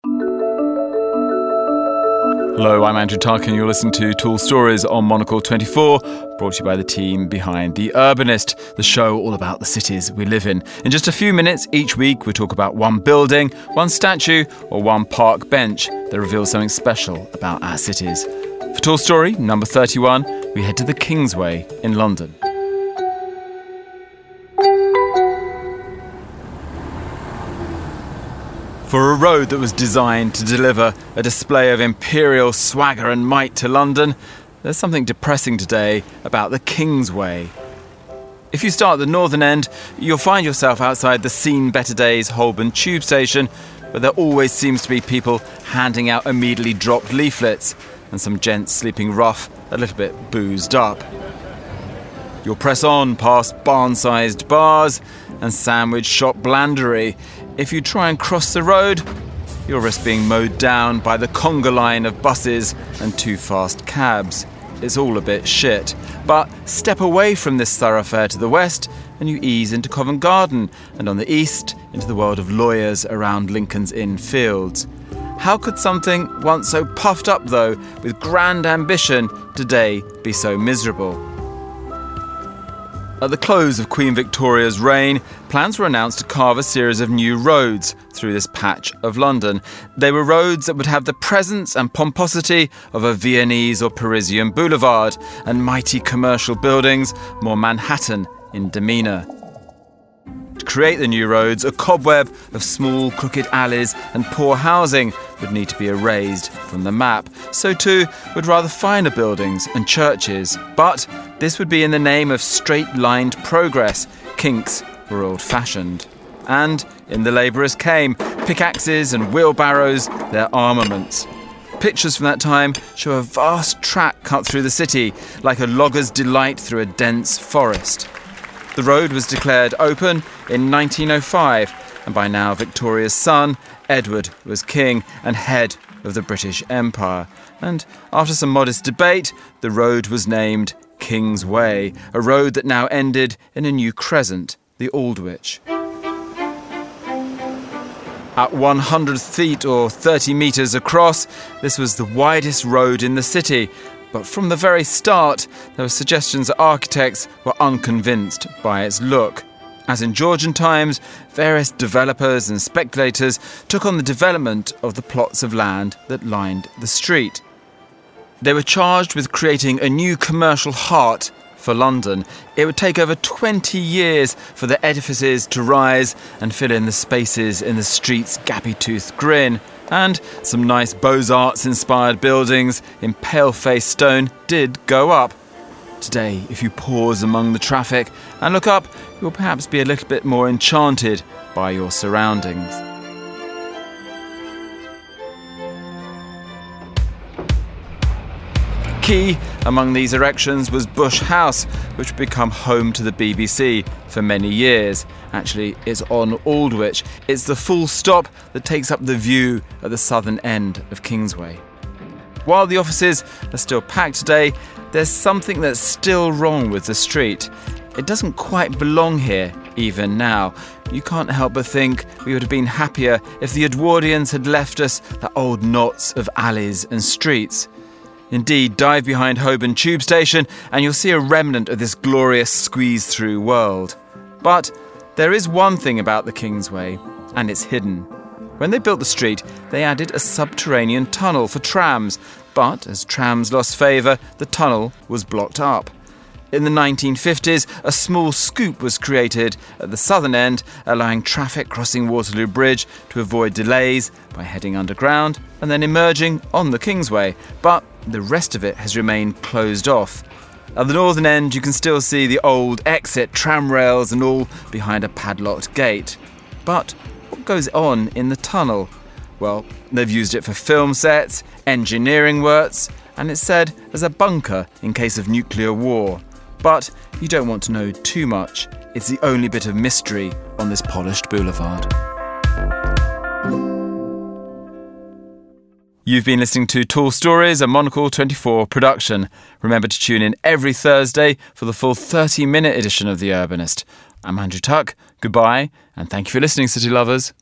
Hello, I'm Andrew Tuck and you're listening to Tall Stories on Monocle 24, brought to you by the team behind The Urbanist, the show all about the cities we live in. In just a few minutes each week, we talk about one building, one statue or one park bench that reveals something special about our cities. For Tall Story number 31, we head to the Kingsway in London. For a road that was designed to deliver a display of imperial swagger and might to London, there's something depressing today about the Kingsway. If you start at the northern end, you'll find yourself outside the Seen Better Days Holborn tube station, where there always seems to be people handing out immediately dropped leaflets, and some gents sleeping rough, a little bit boozed up. You'll press on past barn-sized bars and sandwich shop blandery. If you try and cross the road, you'll risk being mowed down by the conga line of buses and too fast cabs. It's all a bit shit. But step away from this thoroughfare to the west and you ease into Covent Garden, and on the east into the world of lawyers around Lincoln's Inn Fields. How could something once so puffed up, though, with grand ambition, today be so miserable? At the close of Queen Victoria's reign, plans were announced to carve a series of new roads through this patch of London. They were roads that would have the presence and pomposity of a Viennese or Parisian boulevard, and mighty commercial buildings more Manhattan in demeanour. To create the new roads, a cobweb of small, crooked alleys and poor housing would need to be erased from the map. So too would rather finer buildings and churches. But this would be in the name of straight-lined progress. Kinks were old-fashioned. And in the labourers came, pickaxes and wheelbarrows, their armaments. Pictures from that time show a vast track cut through the city, like a logger's delight through a dense forest. The road was declared open in 1905, and by now Victoria's son, Edward, was king and head of the British Empire. And after some modest debate, the road was named Kingsway, a road that now ended in a new crescent, the Aldwych. At 100 feet or 30 metres across, this was the widest road in the city. But from the very start, there were suggestions that architects were unconvinced by its look. As in Georgian times, various developers and speculators took on the development of the plots of land that lined the street. They were charged with creating a new commercial heart for London. It would take over 20 years for the edifices to rise and fill in the spaces in the street's gappy-toothed grin. And some nice Beaux-Arts-inspired buildings in pale-faced stone did go up. Today, if you pause among the traffic and look up, you'll perhaps be a little bit more enchanted by your surroundings. Key among these erections was Bush House, which would become home to the BBC for many years. Actually, it's on Aldwych. It's the full stop that takes up the view at the southern end of Kingsway. While the offices are still packed today, there's something that's still wrong with the street. It doesn't quite belong here, even now. You can't help but think we would have been happier if the Edwardians had left us the old knots of alleys and streets. Indeed, dive behind Holborn tube station and you'll see a remnant of this glorious squeeze-through world. But there is one thing about the Kingsway, and it's hidden. When they built the street, they added a subterranean tunnel for trams, but as trams lost favour, the tunnel was blocked up. In the 1950s, a small scoop was created at the southern end, allowing traffic crossing Waterloo Bridge to avoid delays by heading underground and then emerging on the Kingsway. But the rest of it has remained closed off. At the northern end, you can still see the old exit, tram rails and all behind a padlocked gate. But what goes on in the tunnel? Well, they've used it for film sets, engineering works, and it's said as a bunker in case of nuclear war. But you don't want to know too much. It's the only bit of mystery on this polished boulevard. You've been listening to Tall Stories, a Monocle 24 production. Remember to tune in every Thursday for the full 30-minute edition of The Urbanist. I'm Andrew Tuck. Goodbye, and thank you for listening, City Lovers.